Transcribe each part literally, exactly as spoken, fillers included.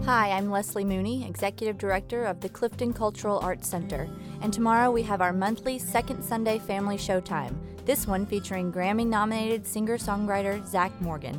Hi, I'm Leslie Mooney, Executive Director of the Clifton Cultural Arts Center, and tomorrow we have our monthly Second Sunday Family Showtime, this one featuring Grammy-nominated singer-songwriter Zach Morgan.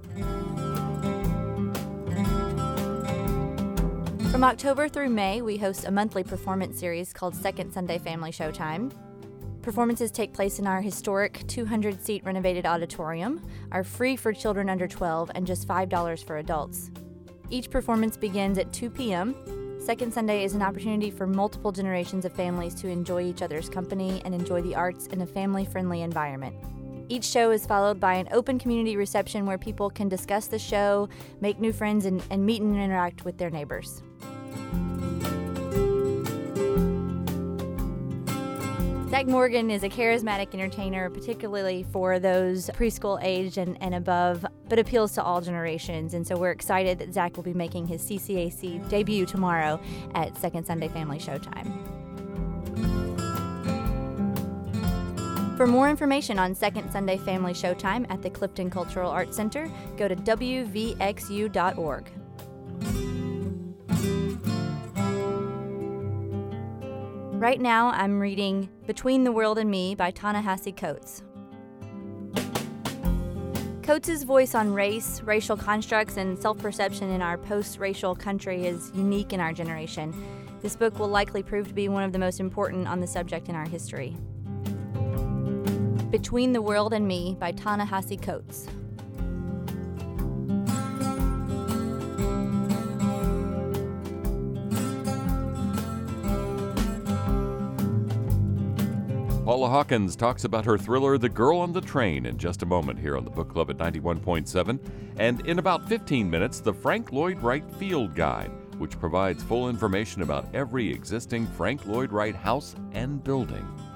From October through May, we host a monthly performance series called Second Sunday Family Showtime. Performances take place in our historic two hundred seat renovated auditorium, are free for children under twelve, and just five dollars for adults. Each performance begins at two p.m. Second Sunday is an opportunity for multiple generations of families to enjoy each other's company and enjoy the arts in a family-friendly environment. Each show is followed by an open community reception where people can discuss the show, make new friends, and, and meet and interact with their neighbors. Zach Morgan is a charismatic entertainer, particularly for those preschool age and, and above, but appeals to all generations. And so we're excited that Zach will be making his C C A C debut tomorrow at Second Sunday Family Showtime. For more information on Second Sunday Family Showtime at the Clifton Cultural Arts Center, go to w v x u dot org. Right now, I'm reading Between the World and Me by Ta-Nehisi Coates. Coates' voice on race, racial constructs, and self-perception in our post-racial country is unique in our generation. This book will likely prove to be one of the most important on the subject in our history. Between the World and Me by Ta-Nehisi Coates. Paula Hawkins talks about her thriller, The Girl on the Train, in just a moment here on the Book Club at ninety-one point seven. And in about fifteen minutes, the Frank Lloyd Wright Field Guide, which provides full information about every existing Frank Lloyd Wright house and building.